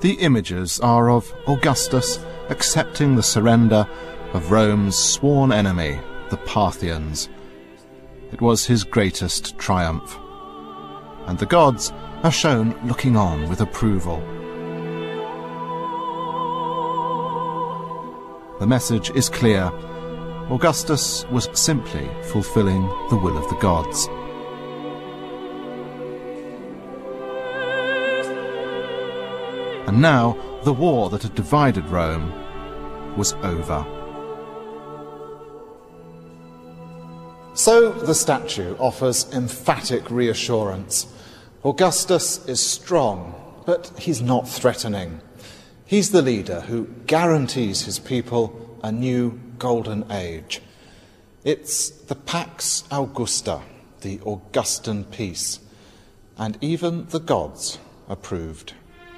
The images are of Augustus accepting the surrender of Rome's sworn enemy, the Parthians. It was his greatest triumph, and the gods are shown looking on with approval. The message is clear. Augustus was simply fulfilling the will of the gods. And now the war that had divided Rome was over. So the statue offers emphatic reassurance. Augustus is strong, but he's not threatening. He's the leader who guarantees his people a new golden age. It's the Pax Augusta, the Augustan peace, and even the gods approved.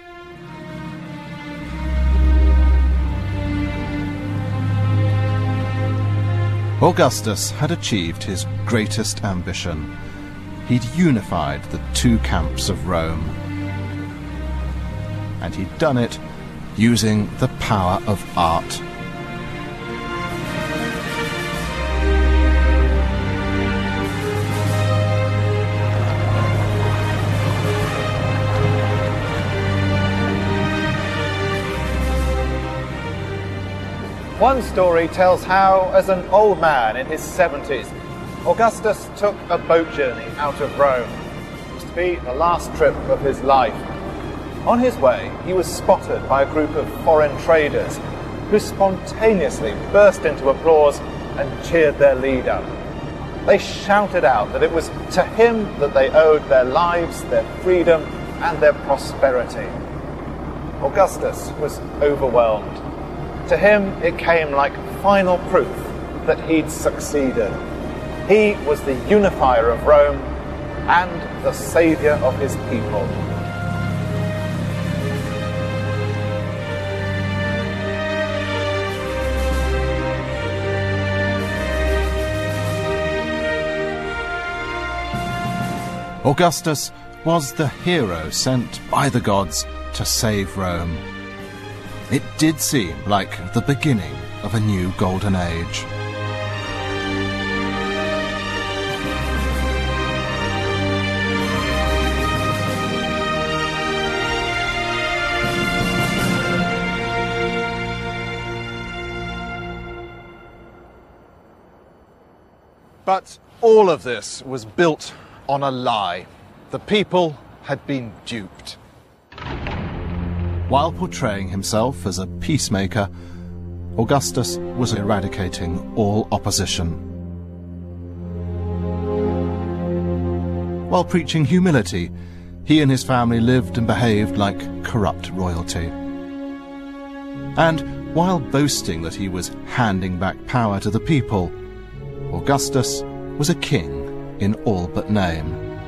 Augustus had achieved his greatest ambition. He'd unified the two camps of Rome. And he'd done it using the power of art. One story tells how, as an old man in his 70s, Augustus took a boat journey out of Rome. It was to be the last trip of his life. On his way, he was spotted by a group of foreign traders who spontaneously burst into applause and cheered their leader. They shouted out that it was to him that they owed their lives, their freedom, and their prosperity. Augustus was overwhelmed. To him, it came like final proof that he'd succeeded. He was the unifier of Rome and the saviour of his people. Augustus was the hero sent by the gods to save Rome. It did seem like the beginning of a new golden age. But all of this was built on a lie. The people had been duped. While portraying himself as a peacemaker, Augustus was eradicating all opposition. While preaching humility, he and his family lived and behaved like corrupt royalty. And while boasting that he was handing back power to the people, Augustus was a king in all but name.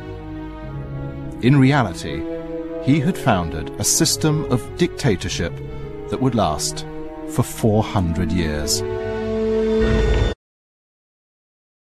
In reality, he had founded a system of dictatorship that would last for 400 years.